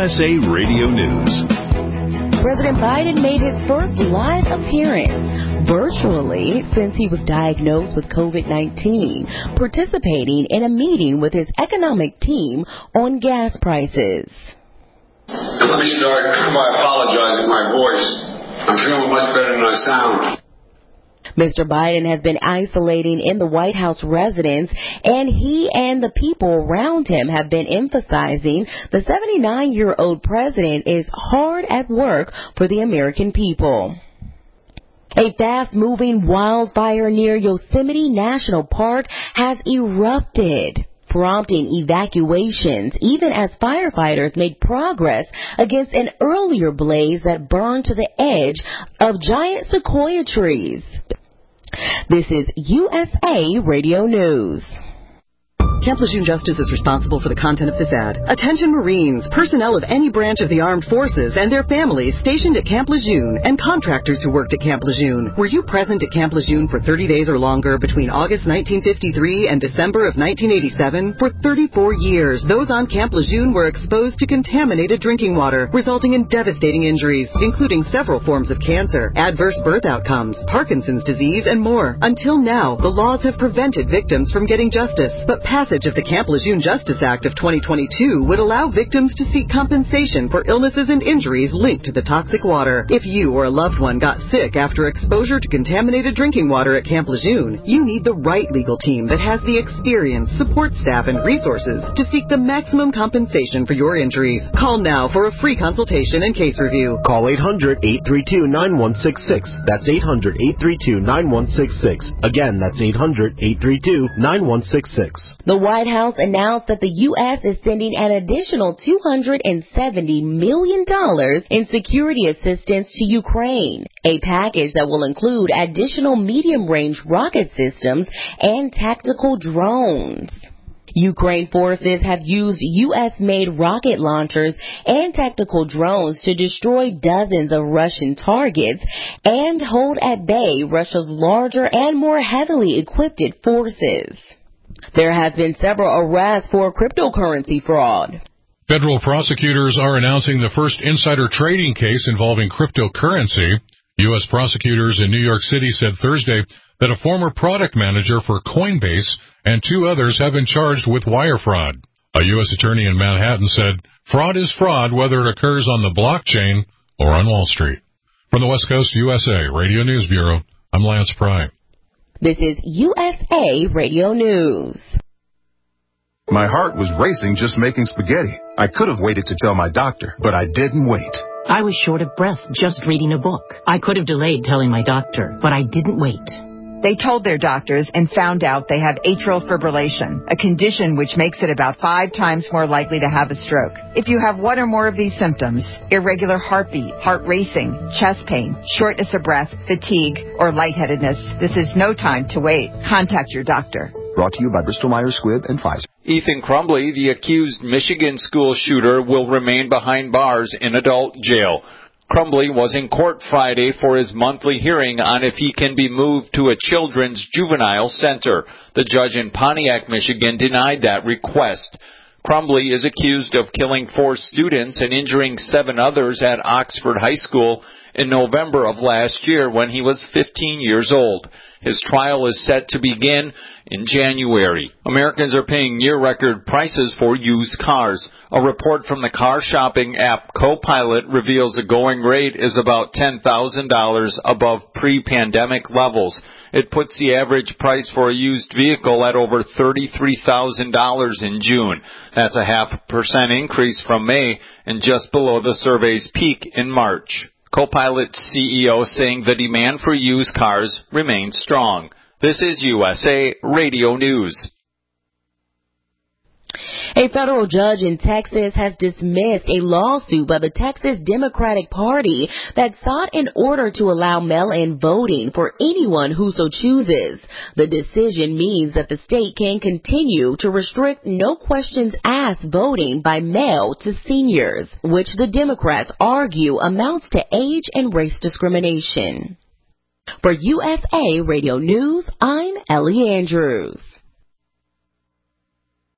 USA Radio News. President Biden made his first live appearance virtually since he was diagnosed with COVID-19, participating in a meeting with his economic team on gas prices. Let me start by apologizing for my voice. I'm feeling much better than I sound. Mr. Biden has been isolating in the White House residence, and he and the people around him have been emphasizing the 79-year-old president is hard at work for the American people. A fast-moving wildfire near Yosemite National Park has erupted, prompting evacuations even as firefighters made progress against an earlier blaze that burned to the edge of giant sequoia trees. This is USA Radio News. Camp Lejeune Justice is responsible for the content of this ad. Attention Marines, personnel of any branch of the armed forces and their families stationed at Camp Lejeune and contractors who worked at Camp Lejeune. Were you present at Camp Lejeune for 30 days or longer between August 1953 and December of 1987? For 34 years, those on Camp Lejeune were exposed to contaminated drinking water, resulting in devastating injuries, including several forms of cancer, adverse birth outcomes, Parkinson's disease, and more. Until now, the laws have prevented victims from getting justice, but passage of the Camp Lejeune Justice Act of 2022 would allow victims to seek compensation for illnesses and injuries linked to the toxic water. If you or a loved one got sick after exposure to contaminated drinking water at Camp Lejeune, you need the right legal team that has the experience, support staff, and resources to seek the maximum compensation for your injuries. Call now for a free consultation and case review. Call 800-832-9166. That's 800-832-9166. Again, that's 800-832-9166. The White House announced that the U.S. is sending an additional $270 million in security assistance to Ukraine, a package that will include additional medium-range rocket systems and tactical drones. Ukraine forces have used U.S.-made rocket launchers and tactical drones to destroy dozens of Russian targets and hold at bay Russia's larger and more heavily equipped forces. There has been several arrests for cryptocurrency fraud. Federal prosecutors are announcing the first insider trading case involving cryptocurrency. U.S. prosecutors in New York City said Thursday that a former product manager for Coinbase and two others have been charged with wire fraud. A U.S. attorney in Manhattan said, "Fraud is fraud whether it occurs on the blockchain or on Wall Street." From the West Coast USA Radio News Bureau, I'm Lance Pry. This is USA Radio News. My heart was racing just making spaghetti. I could have waited to tell my doctor, but I didn't wait. I was short of breath just reading a book. I could have delayed telling my doctor, but I didn't wait. They told their doctors and found out they have atrial fibrillation, a condition which makes it about 5 times more likely to have a stroke. If you have one or more of these symptoms, irregular heartbeat, heart racing, chest pain, shortness of breath, fatigue, or lightheadedness, this is no time to wait. Contact your doctor. Brought to you by Bristol-Myers Squibb and Pfizer. Ethan Crumbley, the accused Michigan school shooter, will remain behind bars in adult jail. Crumbley was in court Friday for his monthly hearing on if he can be moved to a children's juvenile center. The judge in Pontiac, Michigan, denied that request. Crumbley is accused of killing 4 students and injuring 7 others at Oxford High School in November of last year when he was 15 years old. His trial is set to begin in January. Americans are paying near-record prices for used cars. A report from the car shopping app Copilot reveals the going rate is about $10,000 above pre-pandemic levels. It puts the average price for a used vehicle at over $33,000 in June. That's a 0.5% increase from May and just below the survey's peak in March. Copilot's CEO saying the demand for used cars remains strong. This is USA Radio News. A federal judge in Texas has dismissed a lawsuit by the Texas Democratic Party that sought an order to allow mail-in voting for anyone who so chooses. The decision means that the state can continue to restrict no questions asked voting by mail to seniors, which the Democrats argue amounts to age and race discrimination. For USA Radio News, I'm Ellie Andrews.